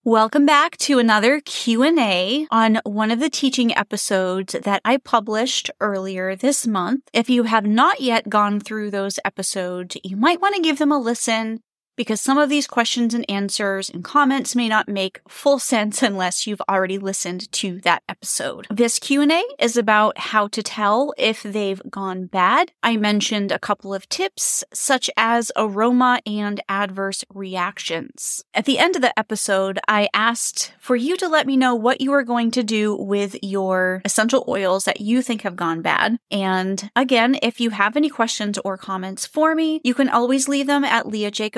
Welcome back to another Q&A on one of the teaching episodes that I published earlier this month. If you have not yet gone through those episodes, you might want to give them a listen because some of these questions and answers and comments may not make full sense unless you've already listened to that episode. This Q&A is about how to tell if they've gone bad. I mentioned a couple of tips, such as aroma and adverse reactions. At the end of the episode, I asked for you to let me know what you are going to do with your essential oils that you think have gone bad. And again, if you have any questions or comments for me, you can always leave them at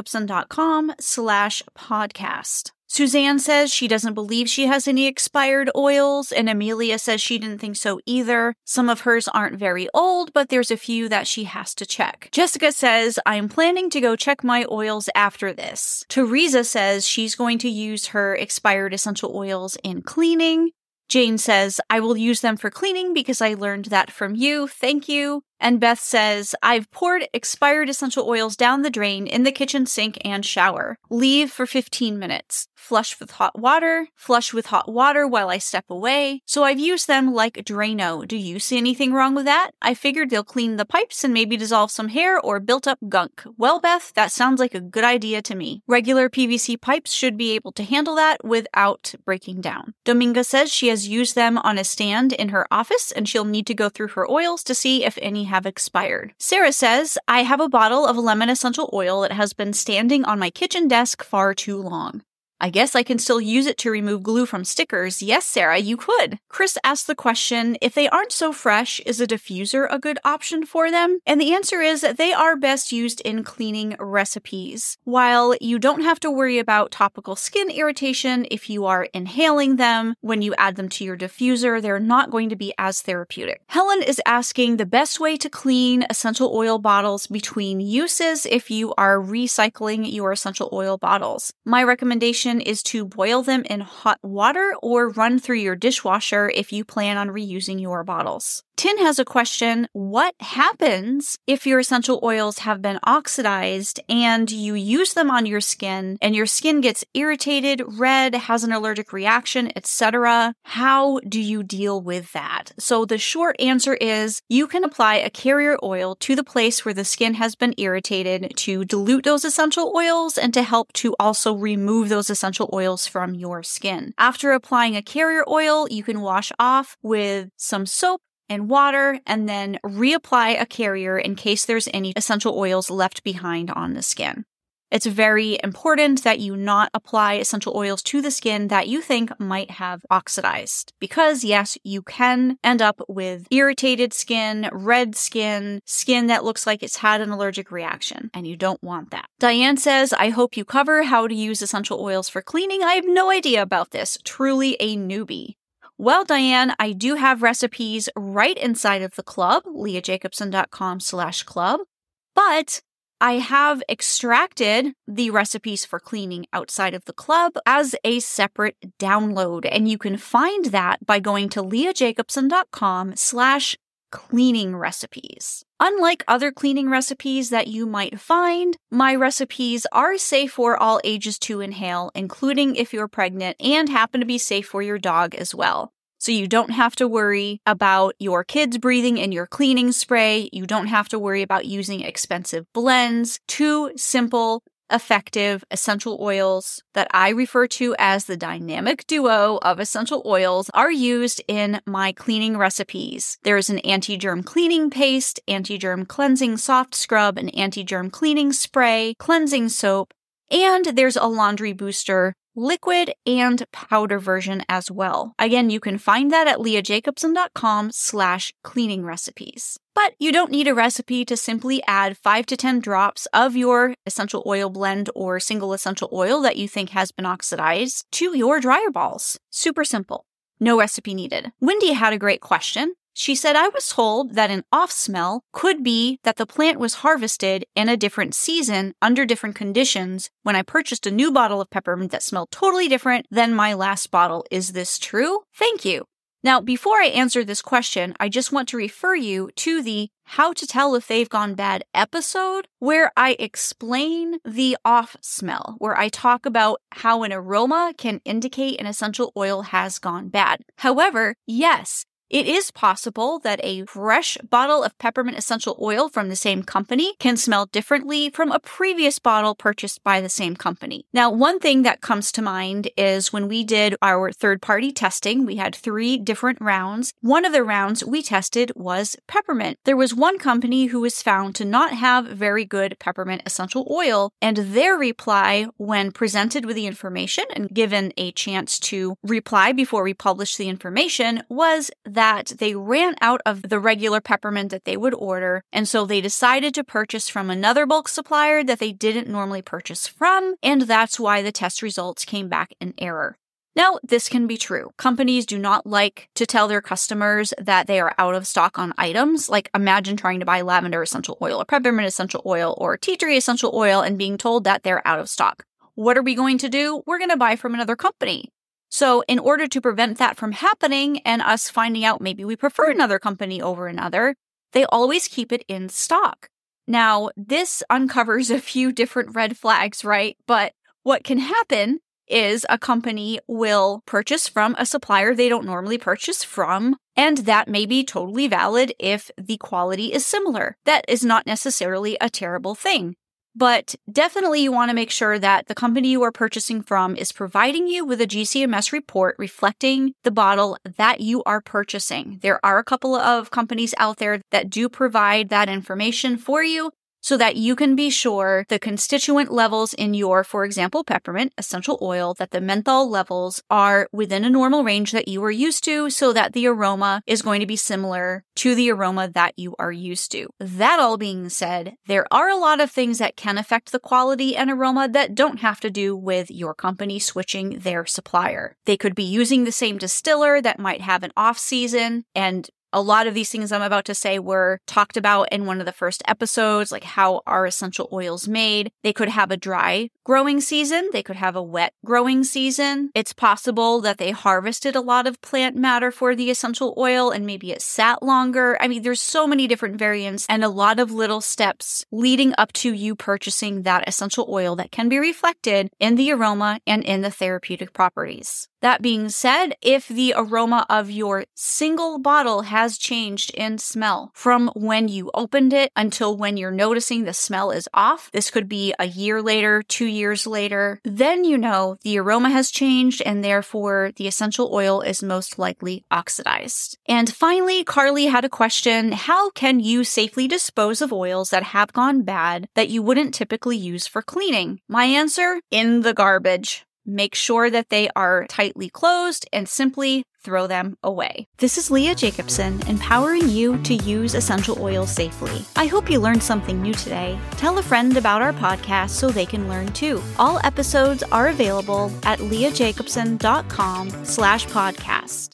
leahjacobson.com/podcast. Suzanne says she doesn't believe she has any expired oils, and Amelia says she didn't think so either. Some of hers aren't very old, but there's a few that she has to check. Jessica says, I'm planning to go check my oils after this. Teresa says she's going to use her expired essential oils in cleaning. Jane says, I will use them for cleaning because I learned that from you. Thank you. And Beth says, I've poured expired essential oils down the drain in the kitchen sink and shower. Leave for 15 minutes. Flush with hot water while I step away. So I've used them like Drano. Do you see anything wrong with that? I figured they'll clean the pipes and maybe dissolve some hair or built up gunk. Well, Beth, that sounds like a good idea to me. Regular PVC pipes should be able to handle that without breaking down. Dominga says she has used them on a stand in her office and she'll need to go through her oils to see if any have expired. Sarah says, I have a bottle of lemon essential oil that has been standing on my kitchen desk far too long. I guess I can still use it to remove glue from stickers. Yes, Sarah, you could. Chris asked the question, if they aren't so fresh, is a diffuser a good option for them? And the answer is that they are best used in cleaning recipes. While you don't have to worry about topical skin irritation if you are inhaling them, when you add them to your diffuser, they're not going to be as therapeutic. Helen is asking the best way to clean essential oil bottles between uses if you are recycling your essential oil bottles. My recommendation is to boil them in hot water or run through your dishwasher if you plan on reusing your bottles. Tin has a question, what happens if your essential oils have been oxidized and you use them on your skin and your skin gets irritated, red, has an allergic reaction, etc.? How do you deal with that? So the short answer is you can apply a carrier oil to the place where the skin has been irritated to dilute those essential oils and to help to also remove those essential oils from your skin. After applying a carrier oil, you can wash off with some soap and water, and then reapply a carrier in case there's any essential oils left behind on the skin. It's very important that you not apply essential oils to the skin that you think might have oxidized. Because yes, you can end up with irritated skin, red skin, skin that looks like it's had an allergic reaction, and you don't want that. Diane says, I hope you cover how to use essential oils for cleaning. I have no idea about this. Truly a newbie. Well, Diane, I do have recipes right inside of the club, leahjacobson.com/club, but I have extracted the recipes for cleaning outside of the club as a separate download, and you can find that by going to leahjacobson.com/cleaning recipes. Unlike other cleaning recipes that you might find, my recipes are safe for all ages to inhale, including if you're pregnant, and happen to be safe for your dog as well. So you don't have to worry about your kids breathing in your cleaning spray. You don't have to worry about using expensive blends. 2 simple, effective essential oils that I refer to as the dynamic duo of essential oils are used in my cleaning recipes. There is an anti-germ cleaning paste, anti-germ cleansing soft scrub, an anti-germ cleaning spray, cleansing soap, and there's a laundry booster liquid and powder version as well. Again, you can find that at leahjacobson.com/cleaning recipes. But you don't need a recipe to simply add 5 to 10 drops of your essential oil blend or single essential oil that you think has been oxidized to your dryer balls. Super simple. No recipe needed. Wendy had a great question. She said, I was told that an off smell could be that the plant was harvested in a different season under different conditions when I purchased a new bottle of peppermint that smelled totally different than my last bottle. Is this true? Thank you. Now, before I answer this question, I just want to refer you to the How to Tell If They've Gone Bad episode, where I explain the off smell, where I talk about how an aroma can indicate an essential oil has gone bad. However, yes, it is possible that a fresh bottle of peppermint essential oil from the same company can smell differently from a previous bottle purchased by the same company. Now, one thing that comes to mind is when we did our third-party testing, we had 3 different rounds. One of the rounds we tested was peppermint. There was one company who was found to not have very good peppermint essential oil, and their reply when presented with the information and given a chance to reply before we published the information was that they ran out of the regular peppermint that they would order, and so they decided to purchase from another bulk supplier that they didn't normally purchase from, and that's why the test results came back in error. Now, this can be true. Companies do not like to tell their customers that they are out of stock on items. Like, imagine trying to buy lavender essential oil or peppermint essential oil or tea tree essential oil and being told that they're out of stock. What are we going to do? We're going to buy from another company. So in order to prevent that from happening and us finding out maybe we prefer another company over another, they always keep it in stock. Now, this uncovers a few different red flags, right? But what can happen is a company will purchase from a supplier they don't normally purchase from, and that may be totally valid if the quality is similar. That is not necessarily a terrible thing. But definitely you want to make sure that the company you are purchasing from is providing you with a GCMS report reflecting the bottle that you are purchasing. There are a couple of companies out there that do provide that information for you so that you can be sure the constituent levels in your, for example, peppermint essential oil, that the menthol levels are within a normal range that you are used to so that the aroma is going to be similar to the aroma that you are used to. That all being said, there are a lot of things that can affect the quality and aroma that don't have to do with your company switching their supplier. They could be using the same distiller that might have an off season, and a lot of these things I'm about to say were talked about in one of the first episodes, like how are essential oils made. They could have a dry growing season. They could have a wet growing season. It's possible that they harvested a lot of plant matter for the essential oil and maybe it sat longer. I mean, there's so many different variants and a lot of little steps leading up to you purchasing that essential oil that can be reflected in the aroma and in the therapeutic properties. That being said, if the aroma of your single bottle has changed in smell from when you opened it until when you're noticing the smell is off, this could be a year later, 2 years later, then you know the aroma has changed and therefore the essential oil is most likely oxidized. And finally, Carly had a question: how can you safely dispose of oils that have gone bad that you wouldn't typically use for cleaning? My answer: in the garbage. Make sure that they are tightly closed and simply throw them away. This is Leah Jacobson, empowering you to use essential oils safely. I hope you learned something new today. Tell a friend about our podcast so they can learn too. All episodes are available at leahjacobson.com/podcast.